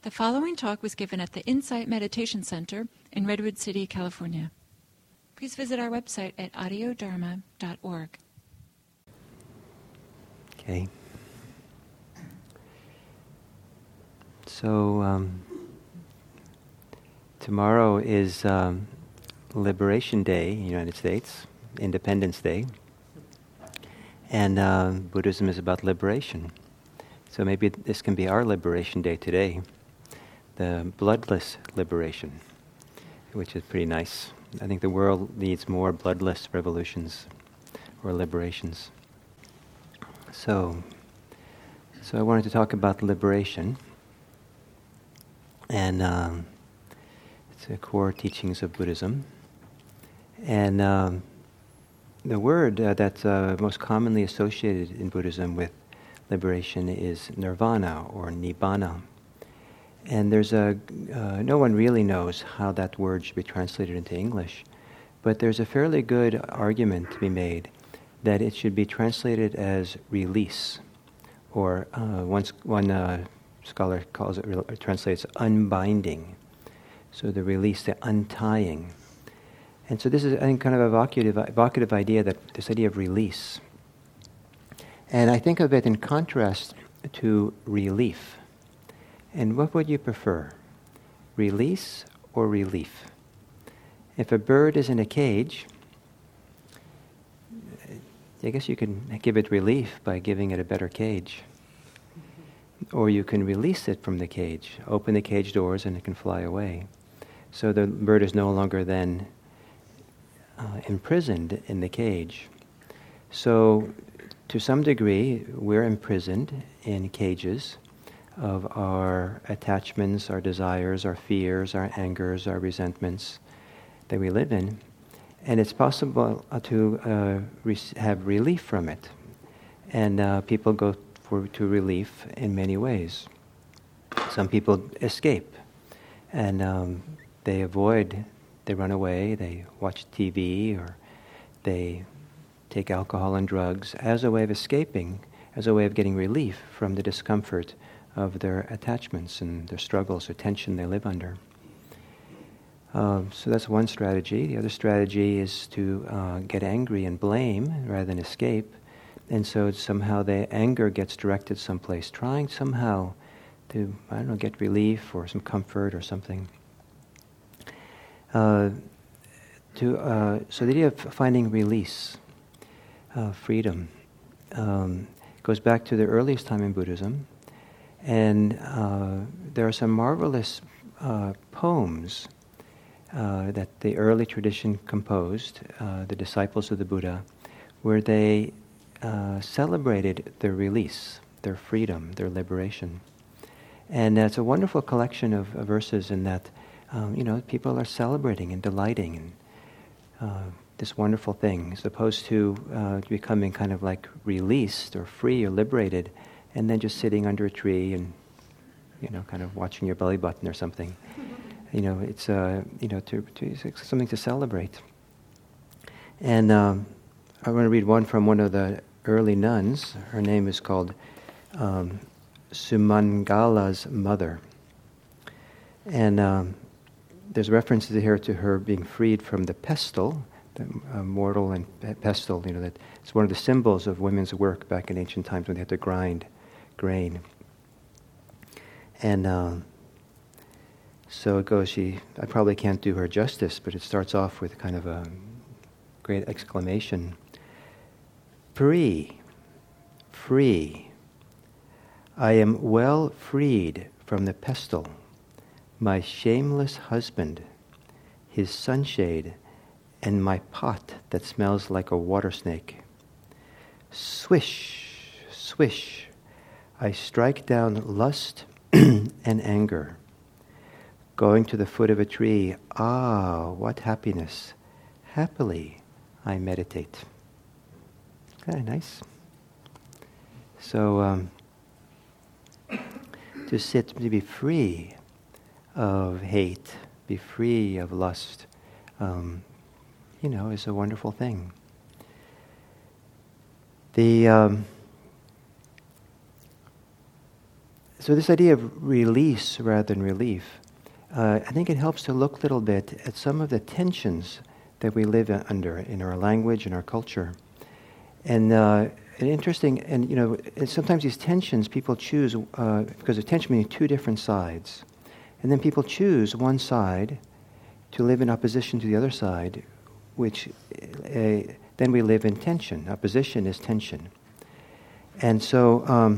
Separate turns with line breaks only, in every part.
The following talk was given at the Insight Meditation Center in Redwood City, California. Please visit our website at audiodharma.org.
Okay. So, tomorrow is Liberation Day in the United States, Independence Day. And Buddhism is about liberation. So maybe this can be our liberation day today, the bloodless liberation, which is pretty nice. I think the world needs more bloodless revolutions or liberations. So I wanted to talk about liberation, and it's the core teachings of Buddhism. And the word that's most commonly associated in Buddhism with liberation is nirvana or nibbana. And there's no one really knows how that word should be translated into English, but there's a fairly good argument to be made that it should be translated as release, or one scholar calls it, translates unbinding. So the release, the untying. And so this is, I think, kind of evocative idea, that this idea of release. And I think of it in contrast to relief. And what would you prefer? Release or relief? If a bird is in a cage, I guess you can give it relief by giving it a better cage. Or you can release it from the cage, open the cage doors, and it can fly away. So the bird is no longer then imprisoned in the cage. So to some degree, we're imprisoned in cages of our attachments, our desires, our fears, our angers, our resentments that we live in. And it's possible to have relief from it. And people go to relief in many ways. Some people escape, and they run away, they watch TV, or they take alcohol and drugs as a way of escaping, as a way of getting relief from the discomfort of their attachments and their struggles or tension they live under. So that's one strategy. The other strategy is to get angry and blame rather than escape. And so somehow the anger gets directed someplace, trying somehow to, get relief or some comfort or something. So the idea of finding release, freedom, goes back to the earliest time in Buddhism. And there are some marvelous poems that the early tradition composed, the disciples of the Buddha, where they celebrated their release, their freedom, their liberation. And it's a wonderful collection of verses in that, people are celebrating and delighting in this wonderful thing, as opposed to becoming kind of like released or free or liberated, and then just sitting under a tree and, kind of watching your belly button or something. It's it's something to celebrate. And I want to read one from one of the early nuns. Her name is called Sumangala's mother. And there's references here to her being freed from the pestle, the mortal and pestle. That it's one of the symbols of women's work back in ancient times when they had to grind grain. And so it goes. I probably can't do her justice, but it starts off with kind of a great exclamation. Free, free. I am well freed from the pestle. My shameless husband, his sunshade, and my pot that smells like a water snake. Swish, swish, I strike down lust and anger. Going to the foot of a tree, what happiness. Happily I meditate. Okay, nice. So, to be free of hate, be free of lust, is a wonderful thing. So this idea of release rather than relief, I think it helps to look a little bit at some of the tensions that we live under in our language and our culture. And interesting, and and sometimes these tensions people choose, because of tension meaning two different sides. And then people choose one side to live in opposition to the other side, which then we live in tension. Opposition is tension. And so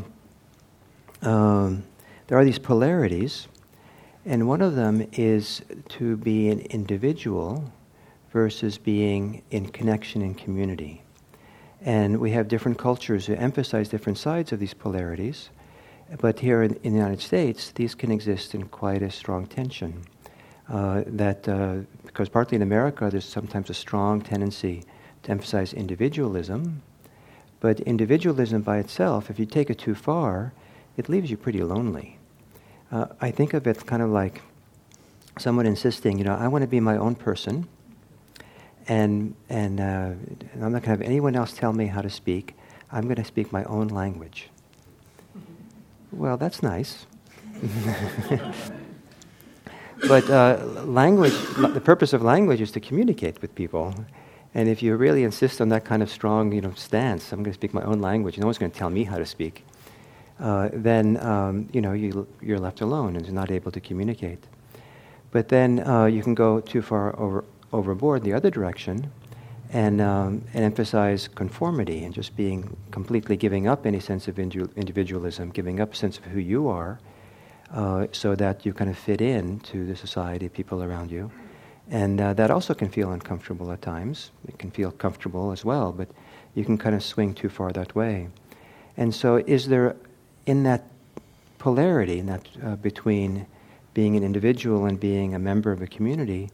there are these polarities, and one of them is to be an individual versus being in connection and community. And we have different cultures who emphasize different sides of these polarities, but here in the United States, these can exist in quite a strong tension. Because partly in America, there's sometimes a strong tendency to emphasize individualism, but individualism by itself, if you take it too far, it leaves you pretty lonely. I think of it kind of like someone insisting, I want to be my own person, and I'm not going to have anyone else tell me how to speak. I'm going to speak my own language. Well, that's nice. But language, the purpose of language is to communicate with people. And if you really insist on that kind of strong, stance, I'm going to speak my own language, no one's going to tell me how to speak, then, you're left alone and not able to communicate. But then you can go too far overboard the other direction and emphasize conformity and just being completely giving up any sense of individualism, giving up a sense of who you are, so that you kind of fit in to the society, people around you. And that also can feel uncomfortable at times. It can feel comfortable as well, but you can kind of swing too far that way. And so is there, in that polarity, in that between being an individual and being a member of a community,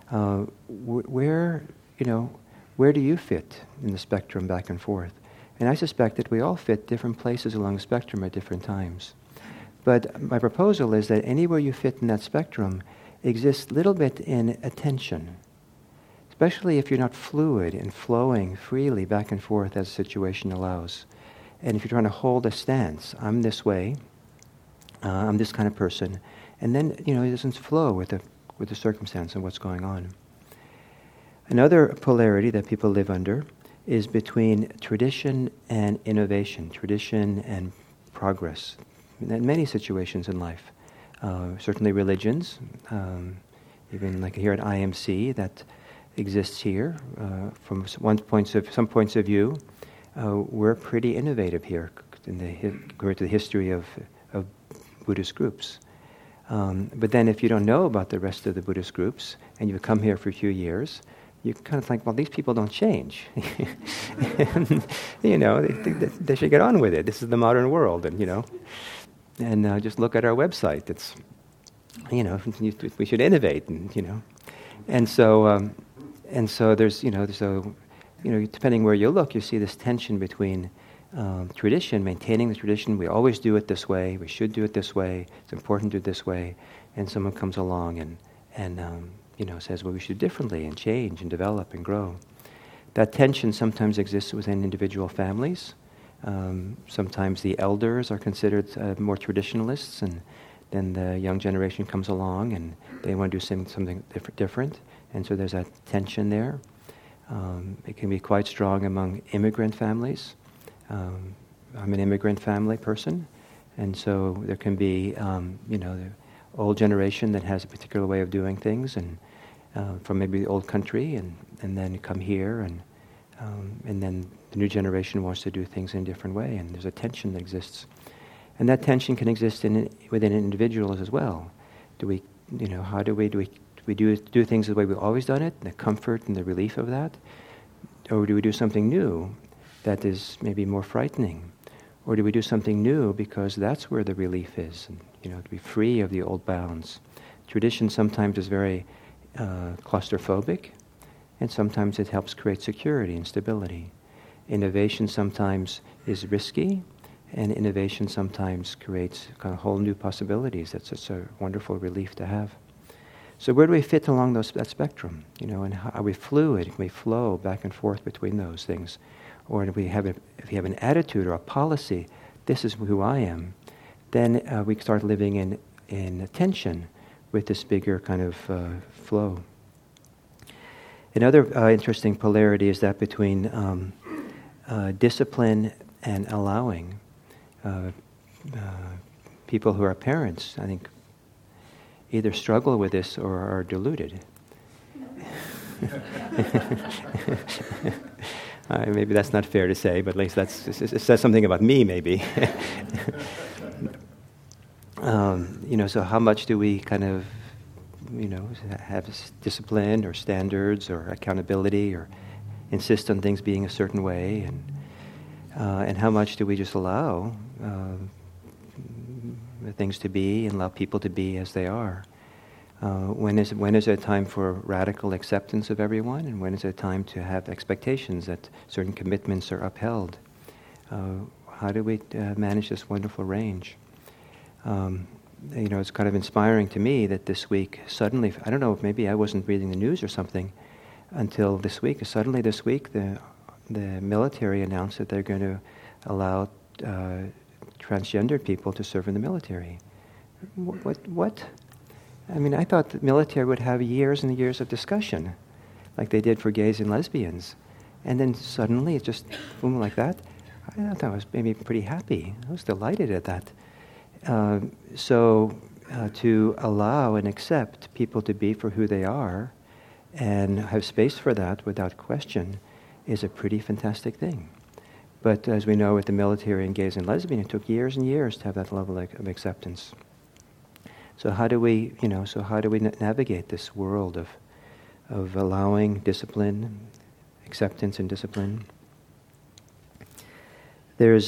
where do you fit in the spectrum back and forth? And I suspect that we all fit different places along the spectrum at different times. But my proposal is that anywhere you fit in that spectrum exists a little bit in attention, especially if you're not fluid and flowing freely back and forth as the situation allows. And if you're trying to hold a stance, I'm this way, I'm this kind of person, and then, it doesn't flow with the circumstance and what's going on. Another polarity that people live under is between tradition and innovation, tradition and progress, in many situations in life. Certainly religions, even like here at IMC, that exists here. From some points of view, we're pretty innovative here compared to the history of Buddhist groups. But then if you don't know about the rest of the Buddhist groups, and you come here for a few years, you kind of think, well, these people don't change. And, they should get on with it. This is the modern world, and just look at our website. It's, we should innovate, and so there's, depending where you look, you see this tension between tradition, maintaining the tradition. We always do it this way. We should do it this way. It's important to do it this way. And someone comes along and says, well, we should do differently and change and develop and grow. That tension sometimes exists within individual families. Sometimes the elders are considered more traditionalists, and then the young generation comes along and they want to do something different. And so there's that tension there. It can be quite strong among immigrant families. I'm an immigrant family person, and so there can be, the old generation that has a particular way of doing things, and from maybe the old country, and then come here, and then the new generation wants to do things in a different way, and there's a tension that exists, and that tension can exist within individuals as well. Do we do things the way we've always done it, the comfort and the relief of that, or do we do something new that is maybe more frightening? Or do we do something new because that's where the relief is, and, to be free of the old bounds? Tradition sometimes is very claustrophobic, and sometimes it helps create security and stability. Innovation sometimes is risky, and innovation sometimes creates kind of whole new possibilities. That's such a wonderful relief to have. So where do we fit along that spectrum? And how are we fluid? Can we flow back and forth between those things? Or if you have an attitude or a policy, this is who I am, then we start living in tension with this bigger kind of flow. Another interesting polarity is that between discipline and allowing. People who are parents, I think, either struggle with this or are deluded. Maybe that's not fair to say, but at least it says something about me, maybe. So how much do we kind of, have discipline or standards or accountability or insist on things being a certain way, and how much do we just allow things to be and allow people to be as they are? When is it a time for radical acceptance of everyone, and when is it a time to have expectations that certain commitments are upheld? How do we manage this wonderful range? It's kind of inspiring to me that this week, suddenly, I don't know, maybe I wasn't reading the news or something until this week. Suddenly this week, the military announced that they're going to allow transgendered people to serve in the military. What? I mean, I thought the military would have years and years of discussion, like they did for gays and lesbians. And then suddenly, it just, boom, like that. I thought I was maybe pretty happy. I was delighted at that. So to allow and accept people to be for who they are and have space for that without question is a pretty fantastic thing. But as we know with the military and gays and lesbians, it took years and years to have that level of acceptance. So how do we, navigate this world of allowing discipline, acceptance and discipline? There's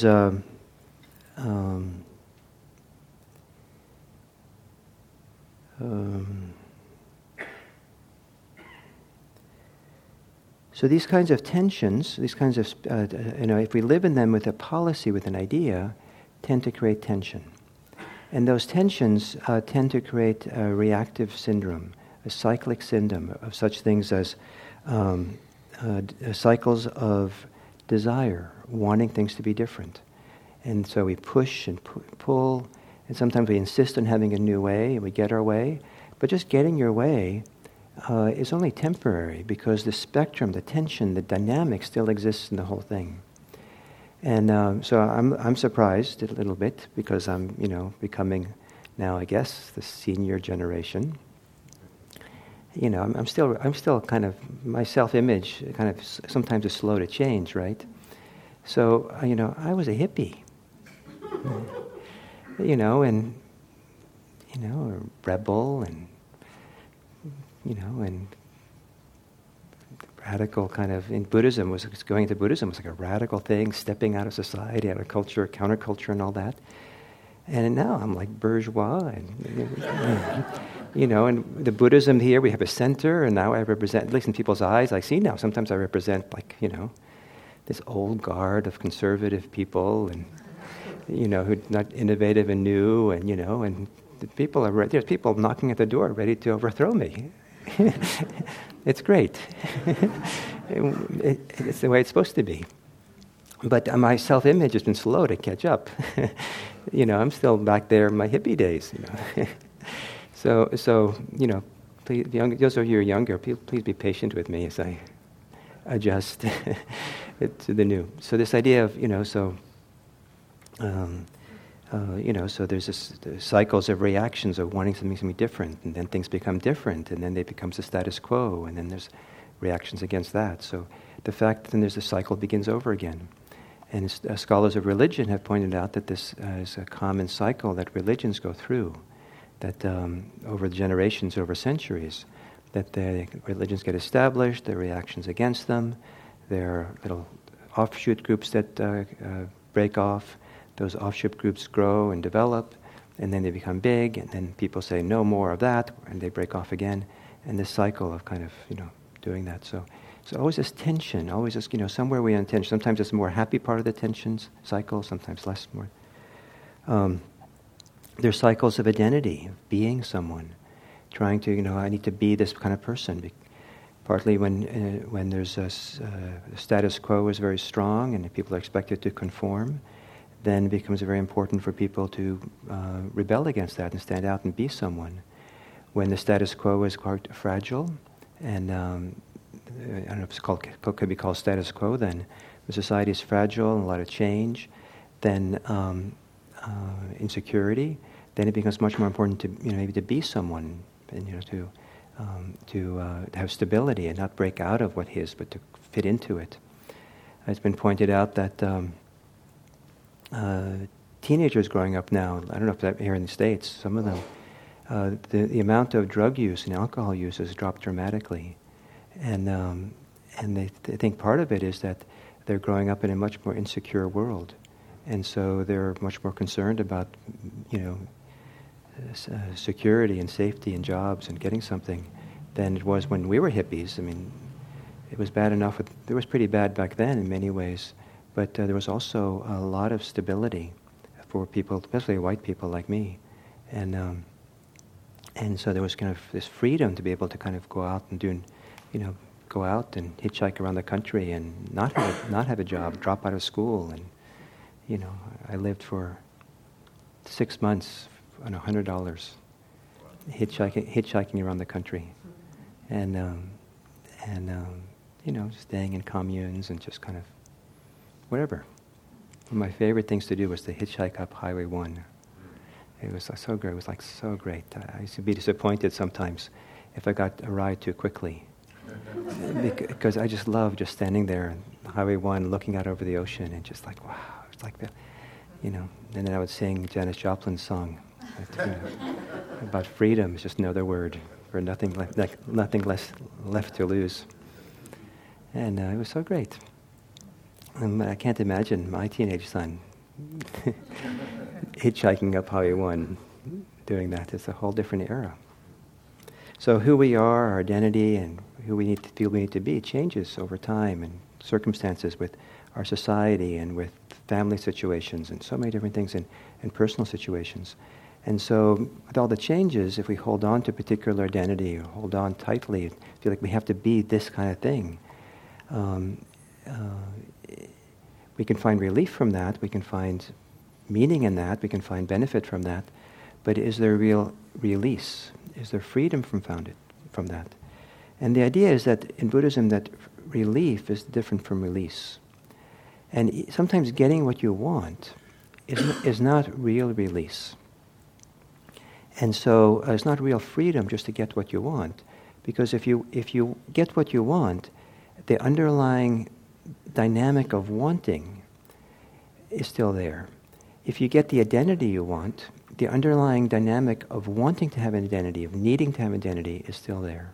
so these kinds of tensions, these kinds of, if we live in them with a policy, with an idea, tend to create tension. And those tensions tend to create a reactive syndrome, a cyclic syndrome of such things as cycles of desire, wanting things to be different. And so we push and pull, and sometimes we insist on having a new way, and we get our way. But just getting your way is only temporary, because the spectrum, the tension, the dynamic still exists in the whole thing. And so I'm surprised a little bit, because I'm becoming now, I guess, the senior generation. I'm still kind of, my self-image kind of sometimes is slow to change, right? So I was a hippie, and a rebel, and and radical kind of, in Buddhism, going to Buddhism was like a radical thing, stepping out of society, out of culture, counterculture and all that. And now I'm like bourgeois, and and the Buddhism here, we have a center, and now I represent, at least in people's eyes, I see now, sometimes I represent this old guard of conservative people, and who are not innovative and new, and and there's people knocking at the door ready to overthrow me. It's great. It's the way it's supposed to be. But my self-image has been slow to catch up. I'm still back there in my hippie days. So please, those of you who are younger, please be patient with me as I adjust to the new. So this idea of so there's this cycles of reactions of wanting something to be different, and then things become different, and then they become the status quo, and then there's reactions against that. So the fact that then there's a cycle begins over again. And scholars of religion have pointed out that this is a common cycle that religions go through, that over generations, over centuries, that the religions get established, there are reactions against them, there are little offshoot groups that break off. Those offshoot groups grow and develop, and then they become big, and then people say no more of that, and they break off again, and this cycle of kind of doing that. So always this tension, always this somewhere we're in tension. Sometimes it's a more happy part of the tensions cycle, sometimes less more. There's cycles of identity, of being someone, trying to I need to be this kind of person. Partly when there's a status quo is very strong and people are expected to conform. then it becomes very important for people to rebel against that and stand out and be someone. When the status quo is quite fragile, and I don't know if it's could be called status quo, then the society is fragile and a lot of change, then insecurity, then it becomes much more important to maybe to be someone, and to have stability and not break out of what is, but to fit into it. It's been pointed out that teenagers growing up now, I don't know if that's here in the States, some of them, the amount of drug use and alcohol use has dropped dramatically, and they think part of it is that they're growing up in a much more insecure world, and so they're much more concerned about security and safety and jobs and getting something than it was when we were hippies. I mean, it was bad enough. It was pretty bad back then in many ways, but there was also a lot of stability for people, especially white people like me, and so there was kind of this freedom to be able to kind of go out and go out and hitchhike around the country and not have a job, drop out of school, and I lived for 6 months on $100, hitchhiking around the country, and staying in communes and just kind of whatever. One of my favorite things to do was to hitchhike up Highway 1. It was so great. It was like so great. I used to be disappointed sometimes if I got a ride too quickly, because I just loved just standing there on Highway 1, looking out over the ocean, and just like, wow, it's like that, And then I would sing Janis Joplin's song about freedom. It's just another word for nothing less left to lose. And it was so great. I can't imagine my teenage son hitchhiking up Highway 1, doing that. It's a whole different era. So who we are, our identity, and who we feel we need to be changes over time and circumstances with our society and with family situations and so many different things and personal situations. And so with all the changes, if we hold on to a particular identity or hold on tightly, feel like we have to be this kind of thing, we can find relief from that, we can find meaning in that, we can find benefit from that, but is there real release? Is there freedom from that? And the idea is that in Buddhism that relief is different from release. And sometimes getting what you want is not real release. And so it's not real freedom just to get what you want, because if you get what you want, the underlying dynamic of wanting is still there. If you get the identity you want, the underlying dynamic of wanting to have an identity, of needing to have an identity, is still there.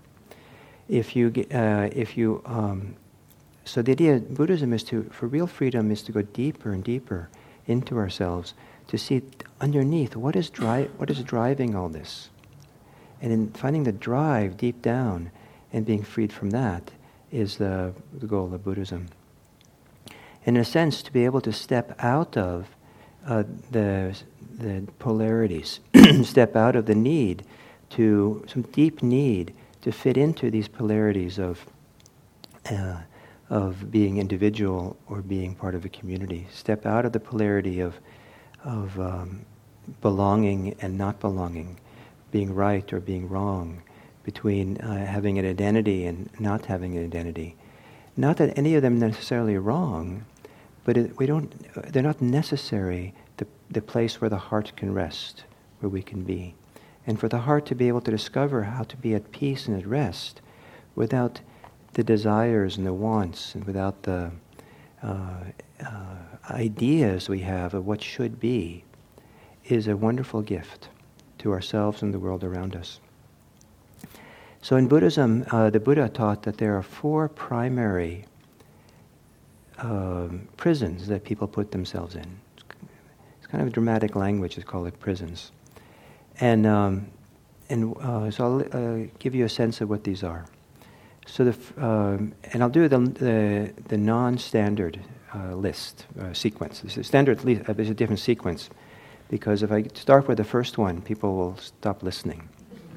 So the idea of Buddhism for real freedom is to go deeper and deeper into ourselves, to see underneath what is driving all this, and in finding the drive deep down and being freed from that is the goal of Buddhism. And in a sense, to be able to step out of the polarities, step out of the need some deep need to fit into these polarities of being individual or being part of a community. Step out of the polarity of belonging and not belonging, being right or being wrong, between having an identity and not having an identity. Not that any of them are necessarily wrong, but they're not necessary the place where the heart can rest, where we can be. And for the heart to be able to discover how to be at peace and at rest without the desires and the wants and without the ideas we have of what should be, is a wonderful gift to ourselves and the world around us. So in Buddhism, the Buddha taught that there are 4 primary prisons that people put themselves in. It's kind of dramatic language, it's called prisons. And so I'll give you a sense of what these are. So and I'll do the non-standard list sequence. This is standard list. There's a different sequence, because if I start with the first one, people will stop listening.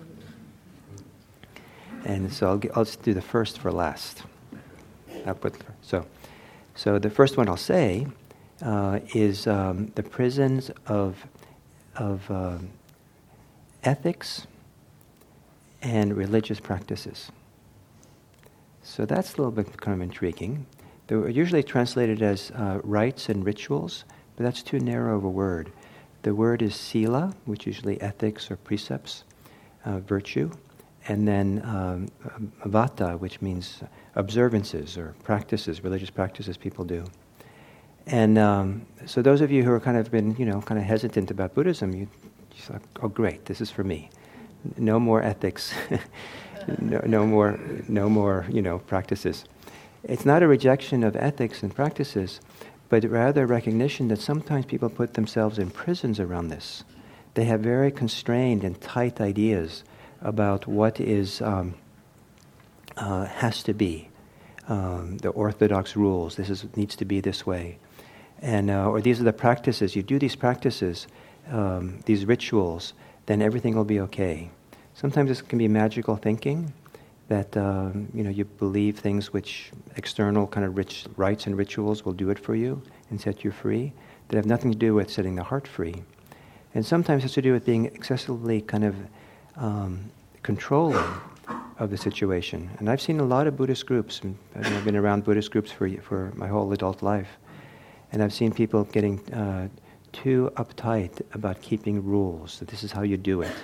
And so I'll just do the first for last. So the first one I'll say is the prisons of ethics and religious practices. So that's a little bit kind of intriguing. They're usually translated as rites and rituals, but that's too narrow of a word. The word is sila, which is usually ethics or precepts, virtue, and then vata, which means observances or practices, religious practices people do. And so those of you who are kind of been, kind of hesitant about Buddhism, you thought, oh great, this is for me. No more ethics, no more, practices. It's not a rejection of ethics and practices, but rather a recognition that sometimes people put themselves in prisons around this. They have very constrained and tight ideas about what is has to be, the orthodox rules. Needs to be this way, and or these are the practices. You do these practices, these rituals, then everything will be okay. Sometimes this can be magical thinking, that you believe things which external kind of rites and rituals will do it for you and set you free, that have nothing to do with setting the heart free. And sometimes it has to do with being excessively kind of controlling of the situation. And I've seen a lot of Buddhist groups, and I've been around Buddhist groups for my whole adult life, and I've seen people getting too uptight about keeping rules, that this is how you do it.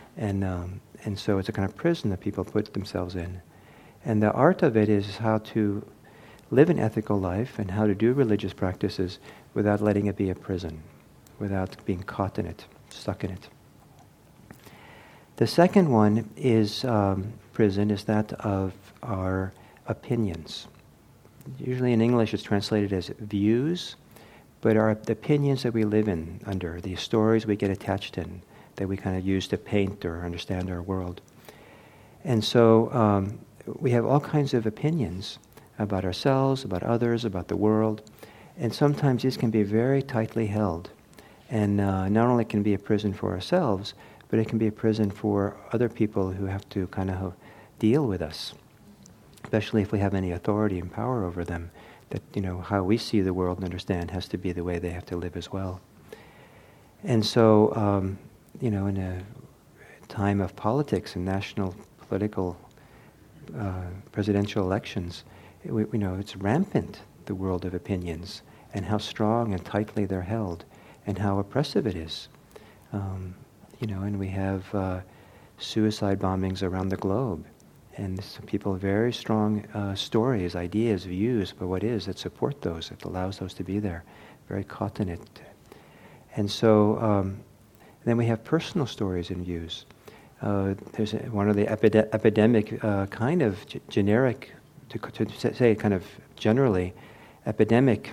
And so it's a kind of prison that people put themselves in. And the art of it is how to live an ethical life and how to do religious practices without letting it be a prison, without being caught in it, stuck in it. The second one is prison, is that of our opinions. Usually in English it's translated as views, but the opinions that we live in under, the stories we get attached in, that we kind of use to paint or understand our world. And so we have all kinds of opinions about ourselves, about others, about the world, and sometimes these can be very tightly held. And not only can it be a prison for ourselves, but it can be a prison for other people who have to kind of deal with us, especially if we have any authority and power over them, that, how we see the world and understand has to be the way they have to live as well. And so, in a time of politics and national political presidential elections, it's rampant, the world of opinions, and how strong and tightly they're held, and how oppressive it is. And we have suicide bombings around the globe, and some people have very strong stories, ideas, views about what is that support those, that allows those to be there, very caught in it. And so then we have personal stories and views. There's one of the epidemic kind of generic, to say kind of generally, epidemic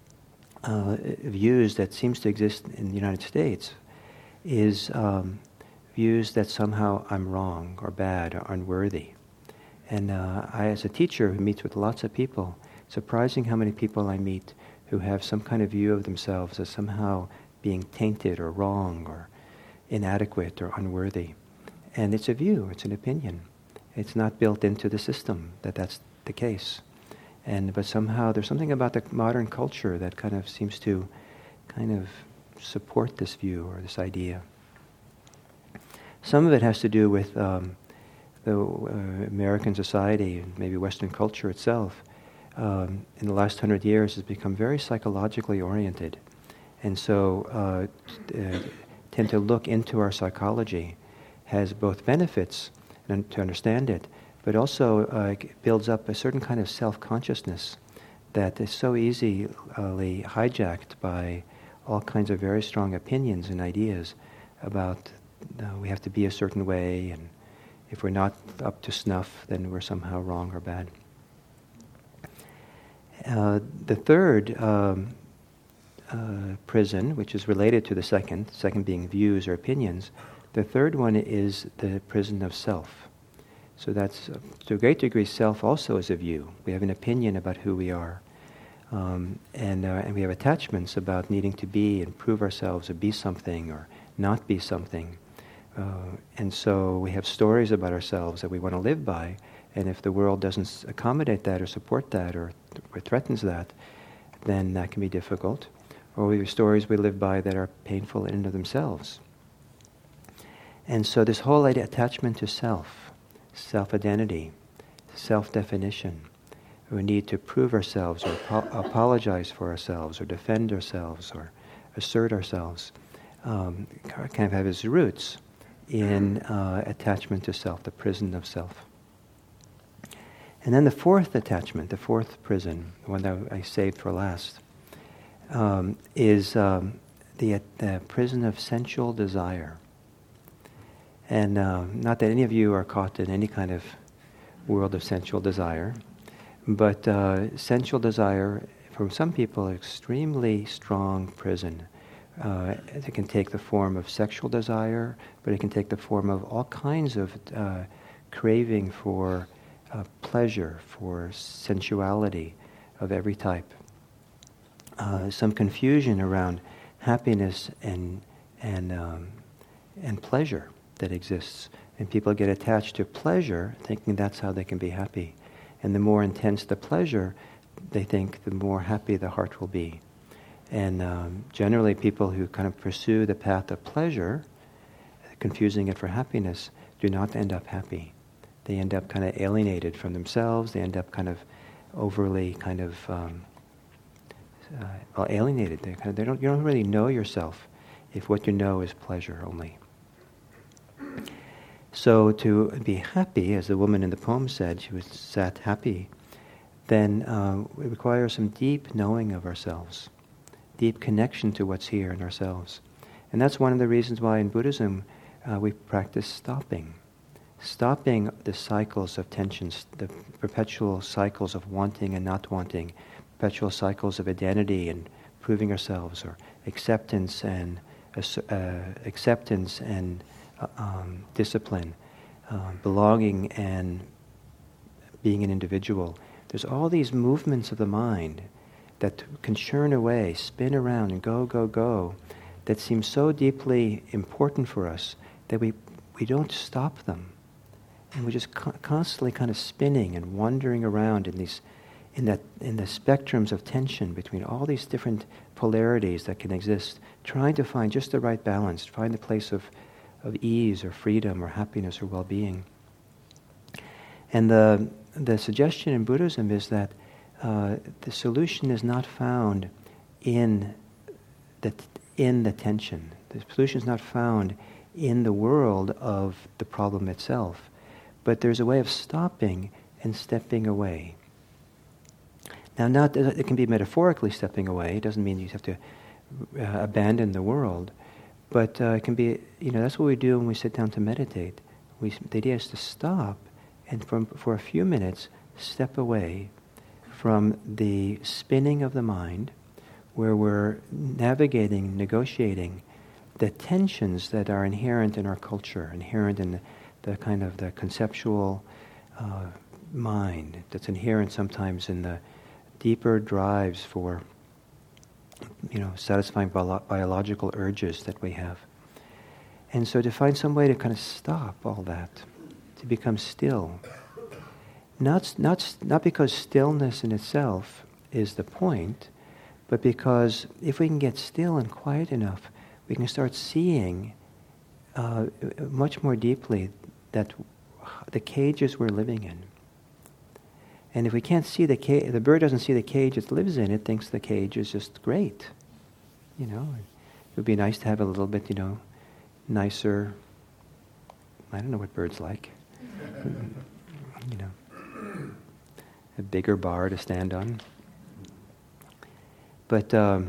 views that seems to exist in the United States is views that somehow I'm wrong or bad or unworthy. And I, as a teacher who meets with lots of people, surprising how many people I meet who have some kind of view of themselves as somehow being tainted or wrong or inadequate or unworthy. And it's a view, it's an opinion. It's not built into the system that that's the case. But somehow there's something about the modern culture that kind of seems to kind of support this view or this idea. Some of it has to do with the American society and maybe Western culture itself. In the last 100 years has become very psychologically oriented. And so tend to look into our psychology has both benefits and to understand it, but also builds up a certain kind of self-consciousness that is so easily hijacked by all kinds of very strong opinions and ideas about we have to be a certain way, and if we're not up to snuff, then we're somehow wrong or bad. The third prison, which is related to the second being views or opinions, the third one is the prison of self. So that's, to a great degree, self also is a view. We have an opinion about who we are. And we have attachments about needing to be and prove ourselves or be something or not be something. And so we have stories about ourselves that we want to live by, and if the world doesn't accommodate that or support that or threatens that, then that can be difficult. or the stories we live by that are painful in and of themselves. And so this whole idea, attachment to self, self-identity, self-definition, we need to prove ourselves or apologize for ourselves or defend ourselves or assert ourselves, kind of have its roots in attachment to self, the prison of self. And then the fourth attachment, the fourth prison, the one that I saved for last, is the prison of sensual desire. And not that any of you are caught in any kind of world of sensual desire, but sensual desire, for some people, an extremely strong prison. It can take the form of sexual desire, but it can take the form of all kinds of craving for pleasure, for sensuality of every type. Some confusion around happiness and pleasure that exists. And people get attached to pleasure, thinking that's how they can be happy. And the more intense the pleasure, they think the more happy the heart will be. And generally people who kind of pursue the path of pleasure, confusing it for happiness, do not end up happy. They end up kind of alienated from themselves. They end up kind of overly kind of alienated. You don't really know yourself if what you know is pleasure only. So to be happy, as the woman in the poem said, she was sat happy, then it requires some deep knowing of ourselves, deep connection to what's here in ourselves. And that's one of the reasons why in Buddhism we practice stopping the cycles of tensions, the perpetual cycles of wanting and not wanting, perpetual cycles of identity and proving ourselves, or acceptance and discipline, belonging and being an individual. There's all these movements of the mind that can churn away, spin around and go, that seem so deeply important for us that we don't stop them. And we're just constantly kind of spinning and wandering around in the spectrums of tension between all these different polarities that can exist, trying to find just the right balance, find the place of ease or freedom or happiness or well-being. And the suggestion in Buddhism is that the solution is not found in the tension. The solution is not found in the world of the problem itself, but there's a way of stopping and stepping away. Now, it can be metaphorically stepping away. It doesn't mean you have to abandon the world, but it can be, that's what we do when we sit down to meditate. The idea is to stop and for a few minutes step away from the spinning of the mind, where we're navigating, negotiating the tensions that are inherent in our culture, inherent in the kind of the conceptual mind that's inherent sometimes in the deeper drives for, satisfying biological urges that we have. And so to find some way to kind of stop all that, to become still, not because stillness in itself is the point, but because if we can get still and quiet enough, we can start seeing much more deeply that the cages we're living in. And if we can't see the cage, the bird doesn't see the cage it lives in, it thinks the cage is just great. It would be nice to have a little bit, nicer, I don't know what birds like, a bigger bar to stand on. But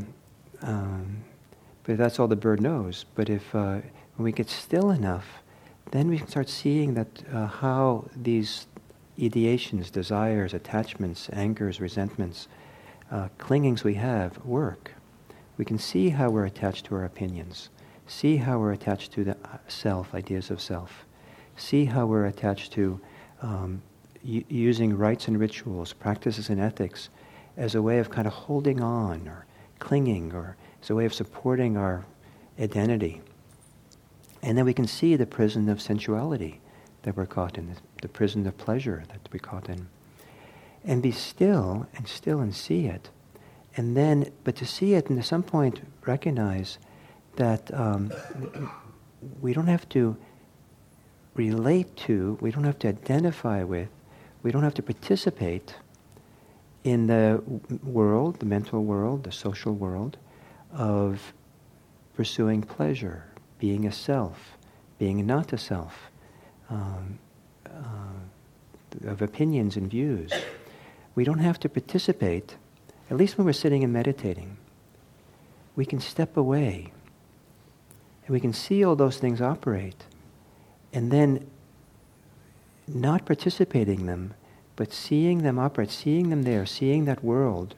that's all the bird knows. But if when we get still enough, then we can start seeing that how these ideations, desires, attachments, angers, resentments, clingings we have work. We can see how we're attached to our opinions, see how we're attached to the self, ideas of self, see how we're attached to using rites and rituals, practices and ethics as a way of kind of holding on or clinging, or as a way of supporting our identity. And then we can see the prison of sensuality that we're caught in, the prison of pleasure that we're caught in. And be still and see it. And then, but to see it and at some point recognize that we don't have to relate to, we don't have to identify with, we don't have to participate in the world, the mental world, the social world, of pursuing pleasure, being a self, being not a self, of opinions and views. We don't have to participate, at least when we're sitting and meditating. We can step away, and we can see all those things operate, and then not participating in them, but seeing them operate, seeing them there, seeing that world.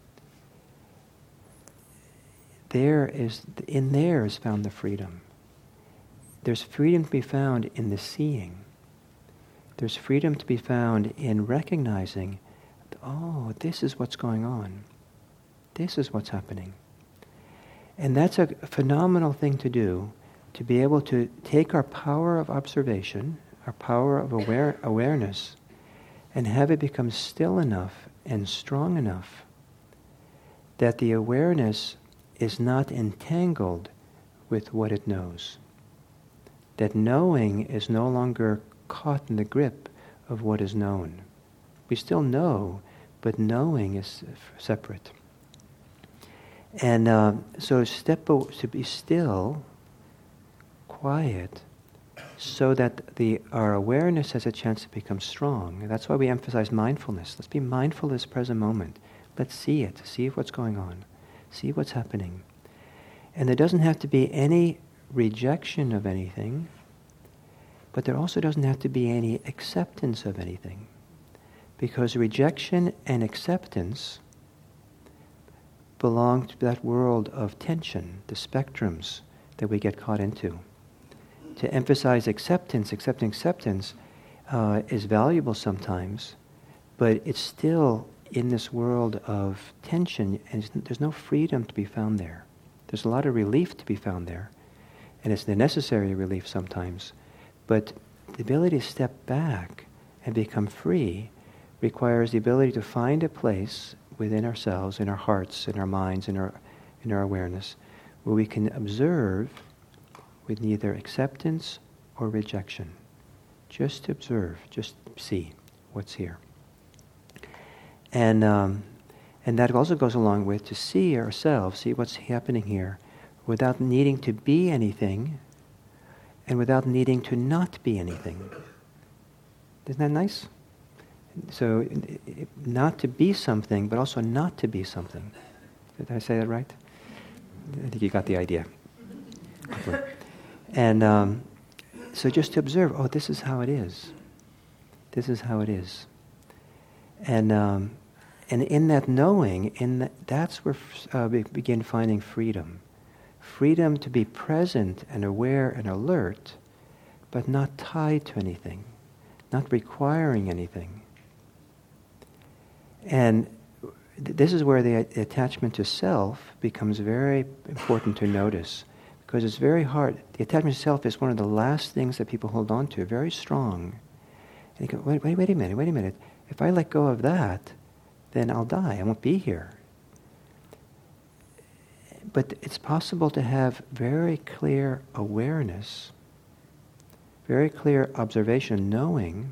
In there is found the freedom. There's freedom to be found in the seeing. There's freedom to be found in recognizing, oh, this is what's going on. This is what's happening. And that's a phenomenal thing to do, to be able to take our power of observation, our power of awareness, and have it become still enough and strong enough that the awareness is not entangled with what it knows. That knowing is no longer caught in the grip of what is known. We still know, but knowing is separate. And so to be still, quiet, so that our awareness has a chance to become strong. And that's why we emphasize mindfulness. Let's be mindful of this present moment. Let's see it, see what's going on, see what's happening. And there doesn't have to be any rejection of anything, but there also doesn't have to be any acceptance of anything. Because rejection and acceptance belong to that world of tension, the spectrums that we get caught into. To emphasize acceptance is valuable sometimes, but it's still in this world of tension, and there's no freedom to be found there. There's a lot of relief to be found there, and it's the necessary relief sometimes, but the ability to step back and become free requires the ability to find a place within ourselves, in our hearts, in our minds, in our awareness, where we can observe with neither acceptance or rejection. Just observe, just see what's here. And that also goes along with to see ourselves, see what's happening here, without needing to be anything, and without needing to not be anything. Isn't that nice? So, not to be something, but also not to be something. Did I say that right? I think you got the idea. And so just to observe, oh, this is how it is. This is how it is. And in that knowing, that's where we begin finding freedom. Freedom to be present and aware and alert, but not tied to anything, not requiring anything. And this is where the attachment to self becomes very important to notice, because it's very hard. The attachment to self is one of the last things that people hold on to, very strong. And you go, wait a minute. If I let go of that, then I'll die. I won't be here. But it's possible to have very clear awareness, very clear observation, knowing,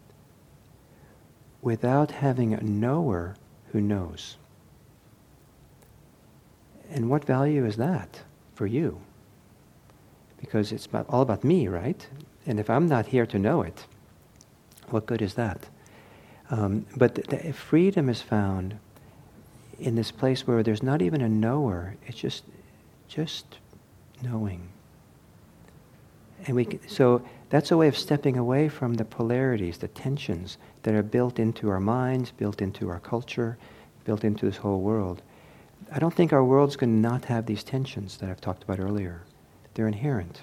without having a knower who knows. And what value is that for you? Because it's all about me, right? And if I'm not here to know it, what good is that? But the freedom is found in this place where there's not even a knower, it's just knowing. And so that's a way of stepping away from the polarities, the tensions that are built into our minds, built into our culture, built into this whole world. I don't think our world's going to not have these tensions that I've talked about earlier. They're inherent.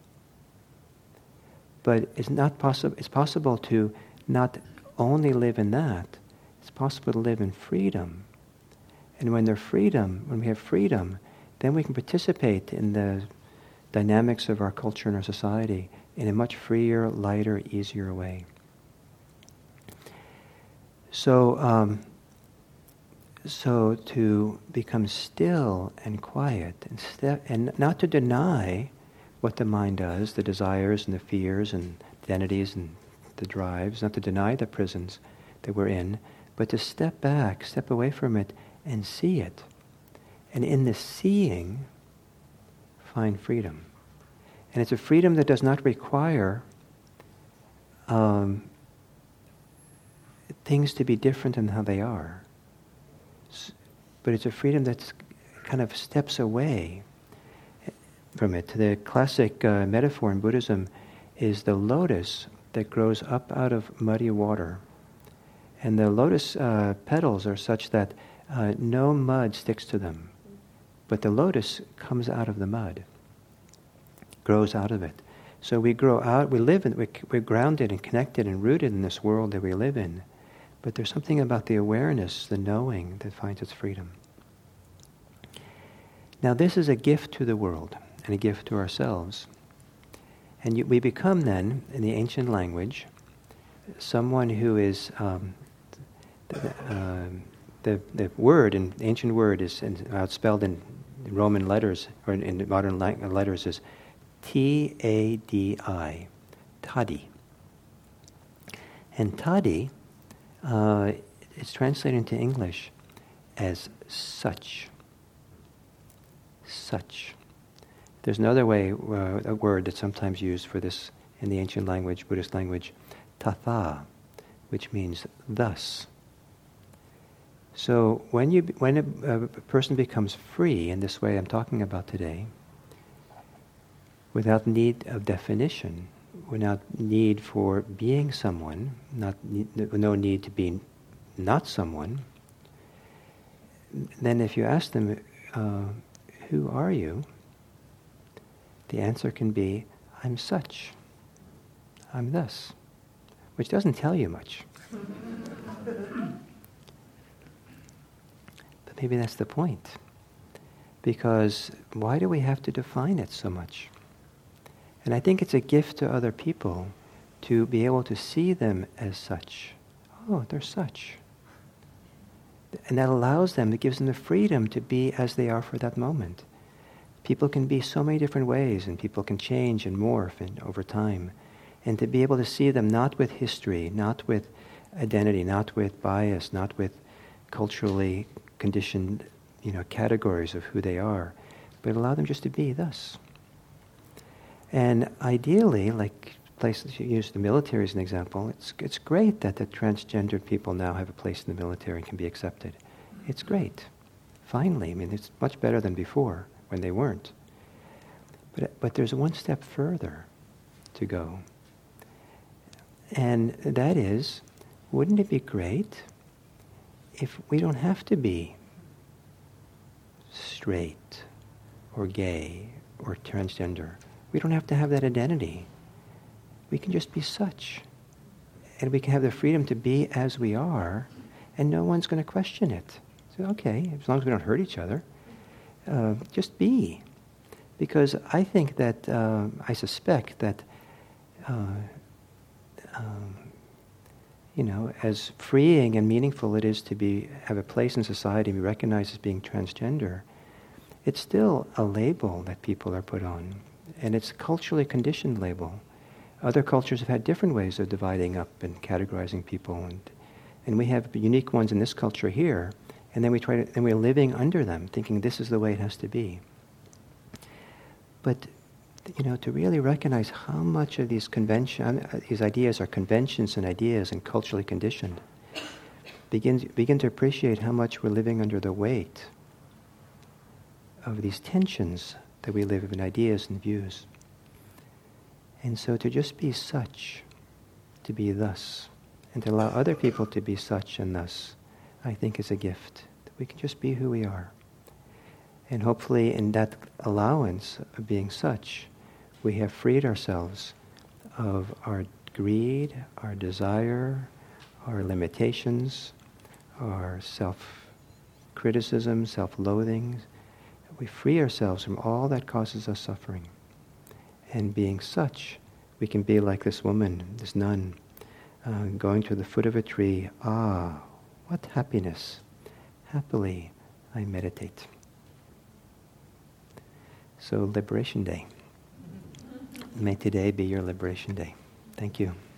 But it's possible to not only live in that, it's possible to live in freedom. And when we have freedom, then we can participate in the dynamics of our culture and our society in a much freer, lighter, easier way. So So to become still and quiet and not to deny what the mind does, the desires and the fears and identities and the drives, not to deny the prisons that we're in, but to step back, step away from it and see it. And in the seeing, find freedom. And it's a freedom that does not require things to be different than how they are. But it's a freedom that kind of steps away from it. The classic metaphor in Buddhism is the lotus that grows up out of muddy water. And the lotus petals are such that no mud sticks to them. But the lotus comes out of the mud, grows out of it. So we grow out, we're grounded and connected and rooted in this world that we live in. But there's something about the awareness, the knowing, that finds its freedom. Now this is a gift to the world and a gift to ourselves. And we become then, in the ancient language, someone who is, the word, in ancient word is spelled in Roman letters, or in modern letters is T-A-D-I, Tadi. And Tadi is translated into English as such. Such. There's another way, a word that's sometimes used for this in the ancient language, Buddhist language, tatha, which means thus. So when a person becomes free in this way I'm talking about today, without need of definition, without need for being someone, no need to be not someone, then if you ask them, who are you? The answer can be, I'm such. I'm thus. Which doesn't tell you much. But maybe that's the point. Because why do we have to define it so much? And I think it's a gift to other people to be able to see them as such. Oh, they're such. And that allows them, it gives them the freedom to be as they are for that moment. People can be so many different ways, and people can change and morph over time. And to be able to see them not with history, not with identity, not with bias, not with culturally conditioned, categories of who they are, but allow them just to be thus. And ideally, like places, you use the military as an example, it's great that the transgendered people now have a place in the military and can be accepted. It's great. Finally, it's much better than before when they weren't. But there's one step further to go. And that is, wouldn't it be great if we don't have to be straight or gay or transgender? We don't have to have that identity. We can just be such. And we can have the freedom to be as we are, and no one's going to question it. So, okay, as long as we don't hurt each other, just be. Because I think that, I suspect that, as freeing and meaningful it is to have a place in society and be recognized as being transgender, it's still a label that people are put on. And it's a culturally conditioned label. Other cultures have had different ways of dividing up and categorizing people, and we have unique ones in this culture here, and then we're living under them, thinking this is the way it has to be. But to really recognize how much of these these ideas are conventions and ideas and culturally conditioned, begin to appreciate how much we're living under the weight of these tensions that we live in ideas and views. And so to just be such, to be thus, and to allow other people to be such and thus, I think is a gift. That we can just be who we are. And hopefully in that allowance of being such, we have freed ourselves of our greed, our desire, our limitations, our self-criticism, self-loathing. We free ourselves from all that causes us suffering. And being such, we can be like this woman, this nun, going to the foot of a tree. Ah, what happiness. happily I meditate. So, Liberation Day. May today be your Liberation Day. Thank you.